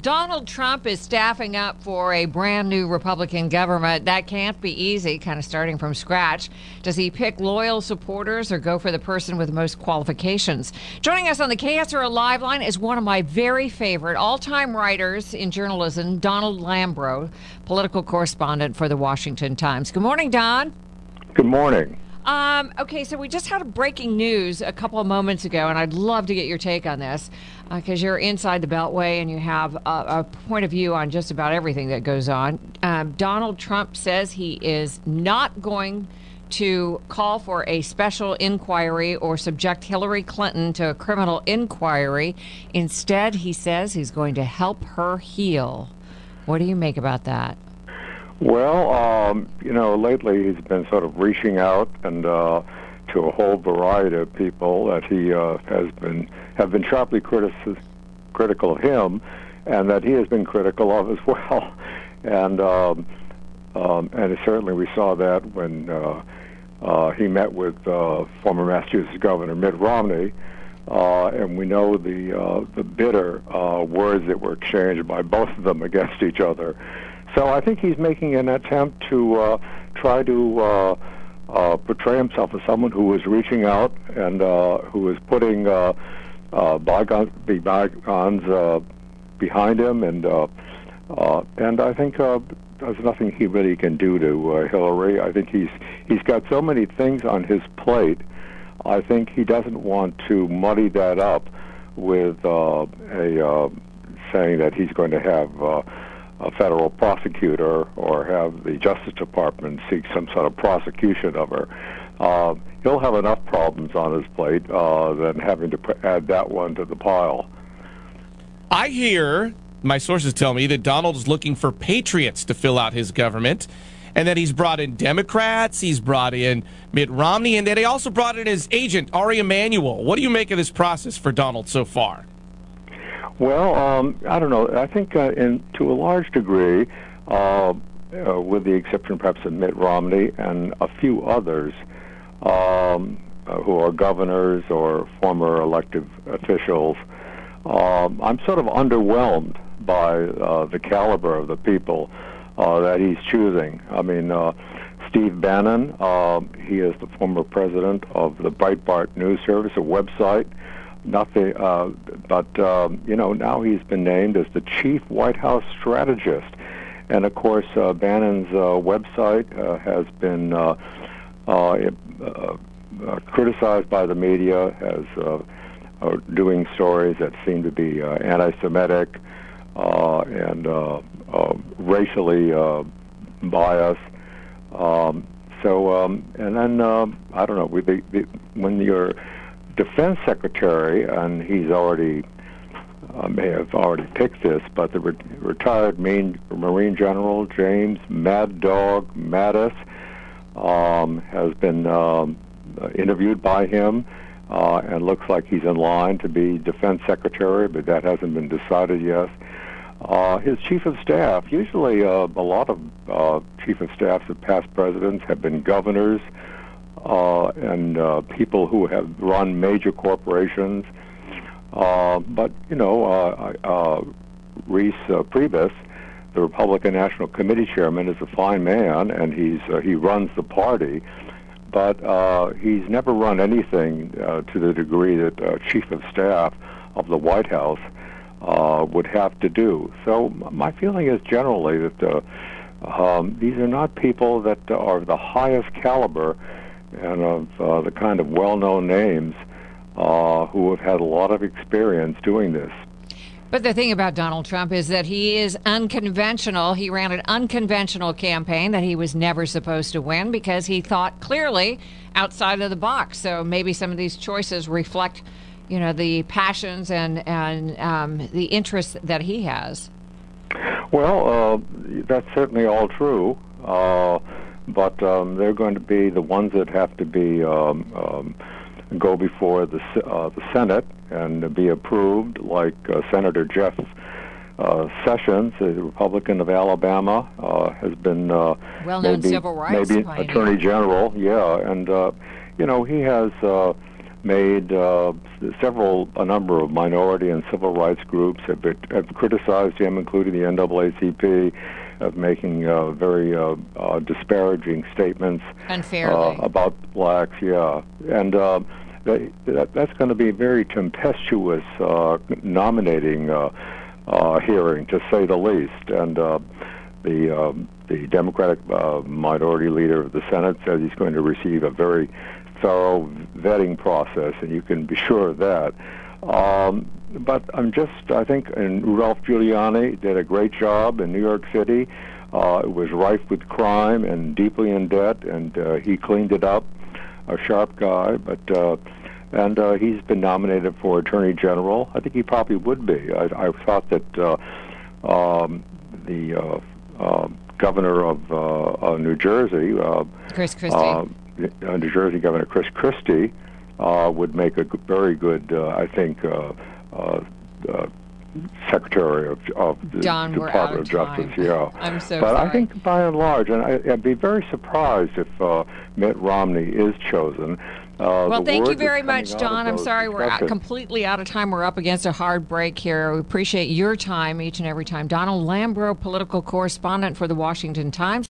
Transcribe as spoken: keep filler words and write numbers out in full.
Donald Trump is staffing up for a brand new Republican government. That can't be easy, kind of starting from scratch. Does he pick loyal supporters or go for the person with the most qualifications? Joining us on the K S R O Live line is one of my very favorite all-time writers in journalism, Donald Lambro, political correspondent for the Washington Times. Good morning, Don. Good morning. Um, okay, so we just had a breaking news a couple of moments ago, and I'd love to get your take on this because uh, you're inside the Beltway and you have a, a point of view on just about everything that goes on. Um, Donald Trump says he is not going to call for a special inquiry or subject Hillary Clinton to a criminal inquiry. Instead, he says he's going to help her heal. What do you make about that? Well, um, you know, lately he's been sort of reaching out and uh, to a whole variety of people that he uh, has been have been sharply critici- critical of him, and that he has been critical of as well. And um, um, and certainly we saw that when uh, uh, he met with uh, former Massachusetts Governor Mitt Romney, uh, and we know the uh, the bitter uh, words that were exchanged by both of them against each other. So I think he's making an attempt to uh, try to uh, uh, portray himself as someone who is reaching out and uh, who is putting uh, uh, bygones, bygones uh, behind him, and uh, uh, and I think uh, there's nothing he really can do to uh, Hillary. I think he's he's got so many things on his plate. I think he doesn't want to muddy that up with uh, a uh, saying that he's going to have Uh, a federal prosecutor or have the Justice Department seek some sort of prosecution of her. Uh, he'll have enough problems on his plate uh, than having to put, add that one to the pile. I hear, my sources tell me, that Donald is looking for patriots to fill out his government, and that he's brought in Democrats, he's brought in Mitt Romney, and that he also brought in his agent, Ari Emanuel. What do you make of this process for Donald so far? Well, um, I don't know. I think uh, in to a large degree, uh, uh, with the exception perhaps of Mitt Romney and a few others um, uh, who are governors or former elected officials, um, I'm sort of underwhelmed by uh, the caliber of the people uh, that he's choosing. I mean, uh, Steve Bannon, uh, he is the former president of the Breitbart News Service, a website. Nothing, uh, but um, you know, now he's been named as the chief White House strategist, and of course, uh, Bannon's uh, website uh, has been uh, uh, uh, uh, criticized by the media as uh, uh, doing stories that seem to be uh, anti-Semitic uh, and uh, uh, racially uh, biased. Um, so, um, and then uh, I don't know, we, the, the, when you're Defense Secretary, and he's already uh, may have already picked this, but the re- retired Marine, Marine General James Mad Dog Mattis um, has been um, interviewed by him, uh, and looks like he's in line to be Defense Secretary, but that hasn't been decided yet. Uh, his Chief of Staff, usually uh, a lot of uh, Chief of Staffs of past presidents have been governors, Uh, and uh, people who have run major corporations. Uh, but, you know, uh, uh, Reese uh, Priebus, the Republican National Committee chairman, is a fine man, and he's uh, he runs the party. But uh, he's never run anything uh, to the degree that uh, Chief of Staff of the White House uh, would have to do. So my feeling is generally that uh, um, these are not people that are of the highest caliber and of uh, the kind of well-known names uh, who have had a lot of experience doing this. But the thing about Donald Trump is that he is unconventional. He ran an unconventional campaign that he was never supposed to win because he thought clearly outside of the box. So maybe some of these choices reflect, you know, the passions and, and um, the interests that he has. Well, uh, that's certainly all true. Uh, But um, they're going to be the ones that have to be um, um, go before the uh, the Senate and be approved, like uh, Senator Jeff uh, Sessions, the Republican of Alabama, uh, has been uh, well-known maybe, civil rights maybe pioneer. Attorney General. Yeah, and uh, you know he has uh, made uh, several, a number of minority and civil rights groups have, been, have criticized him, including the N double A C P, of making uh, very uh, uh, disparaging statements unfairly uh, about blacks. Yeah, and uh, they, that, that's going to be a very tempestuous uh, nominating uh, uh, hearing, to say the least. And uh, the um, the Democratic uh, minority leader of the Senate says he's going to receive a very thorough vetting process, and you can be sure of that. Um, but I'm just, I think, and Rudolph Giuliani did a great job in New York City. Uh, it was rife with crime and deeply in debt, and uh, he cleaned it up. A sharp guy, but uh, and uh, he's been nominated for Attorney General. I think he probably would be. I, I thought that uh, um, the uh, uh, governor of uh, uh, New Jersey, uh, Chris Christie. Uh, Uh, New Jersey Governor Chris Christie uh, would make a g- very good, uh, I think, uh, uh, uh, Secretary of, of the Don, we're Department out of of Justice. time. Yeah, I'm so but sorry. I think by and large, and I, I'd be very surprised if uh, Mitt Romney is chosen. Uh, Well, the thank you word very that's much, coming out Don. of I'm those sorry we're out, discussions- completely out of time. We're up against a hard break here. We appreciate your time each and every time. Donald Lambro, political correspondent for the Washington Times.